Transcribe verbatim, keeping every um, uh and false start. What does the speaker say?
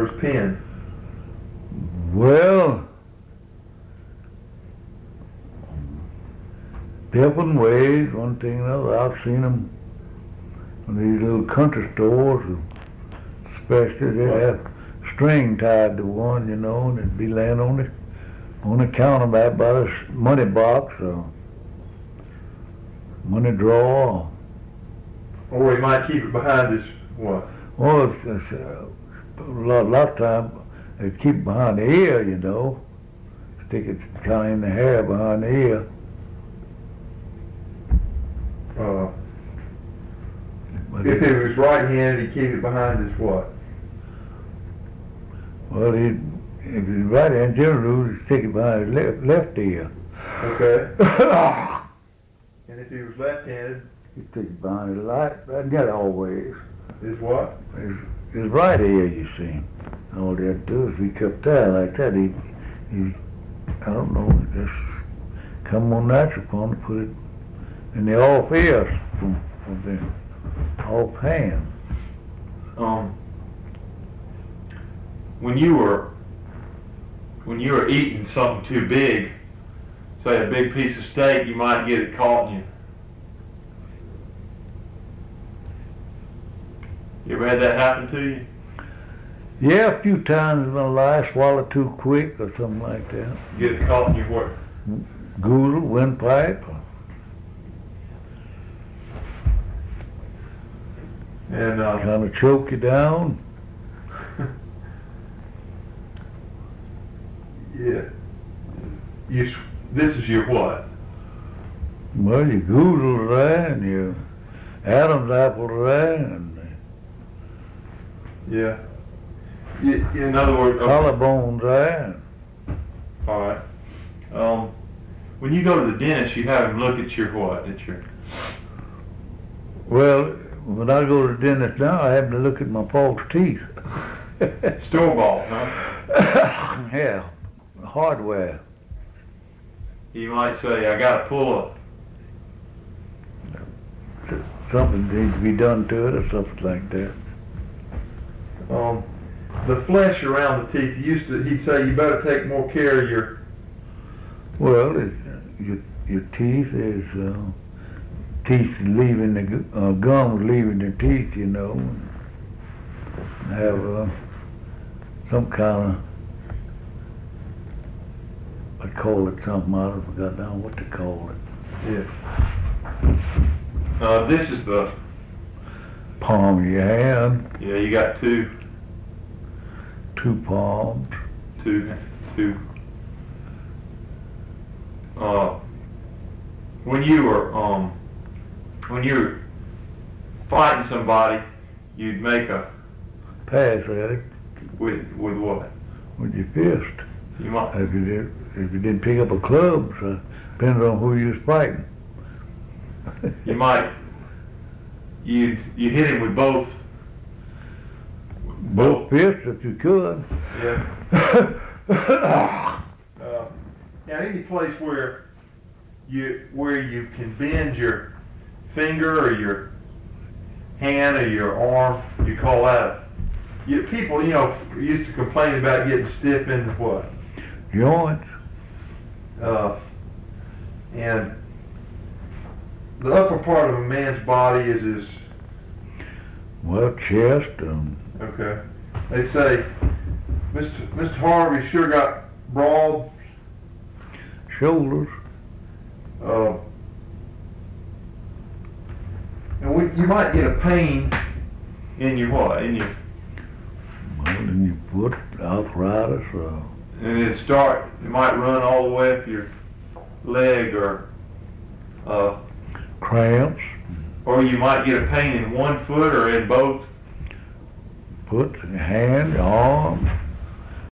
or his pen? Well, different ways, one thing or another. I've seen them in these little country stores, especially. They'd have string tied to one, you know, and it'd be laying on the on the counter back by the money box or money drawer. Or he might keep it behind his what? Well, it's, it's, uh, a lot, lot of times they keep it behind the ear, you know. Stick it kind of in the hair behind the ear. Uh, But if it- it was right-handed, he'd keep it behind his what? Well, he, if he's right hand, generally he'd stick it behind his left, left ear. Okay. And if he was left-handed, He'd stick it behind his right, right, not always. is what? His, his right ear, you see. All they had to do is he kept that like that. He, he, I don't know, just come on natural for him to put it in the off ear from, from the off hand. Um, when you were when you were eating something too big, say a big piece of steak, you might get it caught in you. You ever had that happen to you? Yeah, a few times in my life, swallow too quick or something like that. Get it caught in your what? Goodle, windpipe. And uh, Kind of choke you down. yeah, you. s- This is your what? Well, your goodle there and your Adam's apple there and Yeah. You, in other words, okay. collarbones there. All right. Um, when you go to the dentist, you have him look at your what? At your Well, when I go to the dentist now, I have to look at my false teeth. store ball, huh? Yeah, hardware. You might say, I got to pull Something needs to be done to it or something like that. Um, the flesh around the teeth. He used to. He'd say you better take more care of your. Well, it, your your teeth is uh, teeth leaving the gu- uh, gums leaving the teeth, you know. And have uh, some kind of I call it something. I forgot now what to call it. Yeah. Uh, this is the, Palm of your hand, yeah, you got two, two palms. two, two. Uh, when you were, um, when you were fighting somebody, you'd make a, Pass at it with, with what? with your fist. You might, If you did, if you didn't pick up a club, so depends on who you was fighting. you might, you you hit him with both. Both fists if you could. Yeah. Uh, now, any place where you where you can bend your finger or your hand or your arm, you call that. A, you, people, you know, used to complain about getting stiff in the what? Joints. Uh, and the upper part of a man's body is his. Well, chest and Okay. They say, Mister Mister Harvey sure got broad. shoulders. Uh, and we, you might get a pain In your what? In your, Well, in your foot, arthritis, or and it start, it might run all the way up your leg, or, uh, cramps, or you might get a pain in one foot or in both. foot, hand, arm,